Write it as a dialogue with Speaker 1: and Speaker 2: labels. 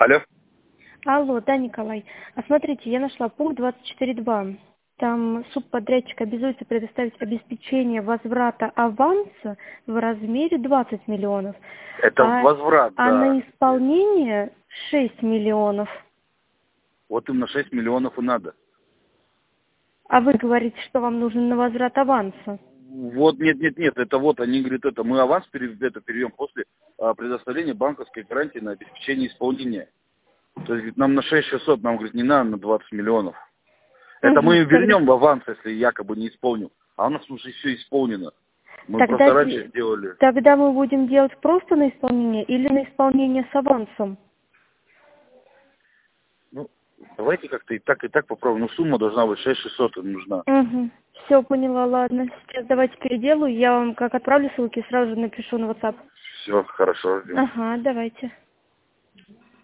Speaker 1: Алло.
Speaker 2: Алло, да, Николай. А смотрите, я нашла пункт 24.2. Там субподрядчик обязуется предоставить обеспечение возврата аванса в размере 20 миллионов.
Speaker 1: Это возврат,
Speaker 2: А
Speaker 1: да.
Speaker 2: на исполнение 6 миллионов.
Speaker 1: Вот именно 6 миллионов и надо.
Speaker 2: А вы говорите, что вам нужен на возврат аванса.
Speaker 1: Вот, нет, это вот, они говорят, это мы аванс переведем после предоставления банковской гарантии на обеспечение исполнения. То есть говорит, нам на 6600, нам, говорит, не надо на 20 миллионов. Это мы вернем в аванс, если якобы не исполним. А у нас уже все исполнено. Мы просто раньше сделали.
Speaker 2: Тогда мы будем делать просто на исполнение или на исполнение с авансом?
Speaker 1: Ну, давайте как-то и так попробуем. Ну, сумма должна быть 6600 нужна.
Speaker 2: Все, поняла, ладно. Сейчас давайте переделаю. Я вам как отправлю ссылки, сразу же напишу на WhatsApp.
Speaker 1: Все, хорошо, ждем.
Speaker 2: Ага, давайте.